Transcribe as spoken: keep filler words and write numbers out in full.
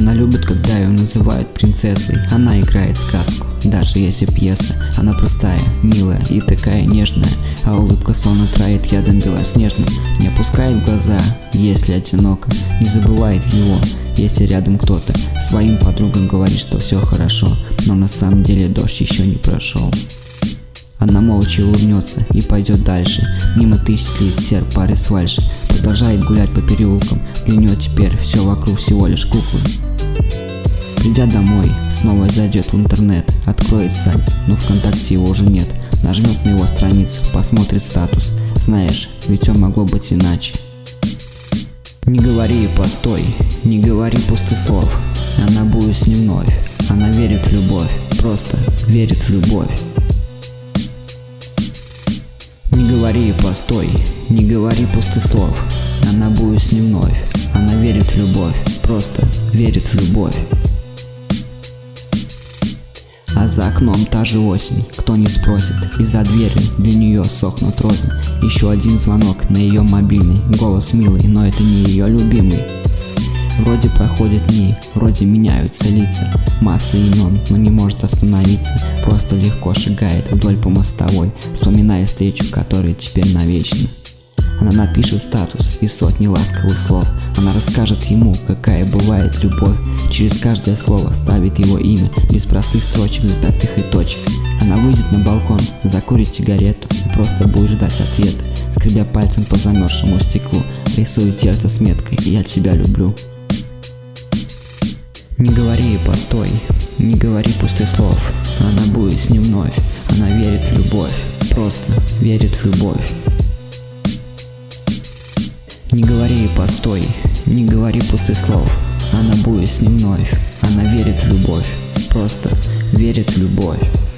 Она любит, когда ее называют принцессой. Она играет сказку, даже если пьеса. Она простая, милая и такая нежная, а улыбка словно троит ядом белоснежным. Не опускает глаза, если одиноко, не забывает его, если рядом кто-то. Своим подругам говорит, что все хорошо, но на самом деле дождь еще не прошел. Она молча улыбнется и пойдет дальше, мимо тысяч лиц, серп пары с фальши. Продолжает гулять по переулкам, для нее теперь все вокруг всего лишь куклы. Придя домой, снова зайдет в интернет, откроет сайт, но ВКонтакте его уже нет. Нажмет на его страницу, посмотрит статус. Знаешь, ведь все могло быть иначе. Не говори постой, не говори пустых слов. Она будет с ним вновь, она верит в любовь, просто верит в любовь. Не говори постой, не говори пустых слов. Она будет с ним вновь, она верит в любовь, просто верит в любовь. А за окном та же осень, кто не спросит, из-за двери для нее сохнут розы. Еще один звонок на ее мобильный, голос милый, но это не ее любимый. Вроде проходят дни, вроде меняются лица, масса имен, но не может остановиться. Просто легко шагает вдоль по мостовой, вспоминая встречу, которая теперь навечно. Она напишет статус и сотни ласковых слов. Она расскажет ему, какая бывает любовь. Через каждое слово ставит его имя, без простых строчек, запятых и точек. Она выйдет на балкон, закурит сигарету и просто будет ждать ответа, скребя пальцем по замерзшему стеклу, рисует сердце с меткой «Я тебя люблю». Не говори постой, не говори пустых слов. Она будет с ним вновь, она верит в любовь, просто верит в любовь. Не говори постой, не говори пустых слов. Она будет с ним вновь, она верит в любовь, просто верит в любовь.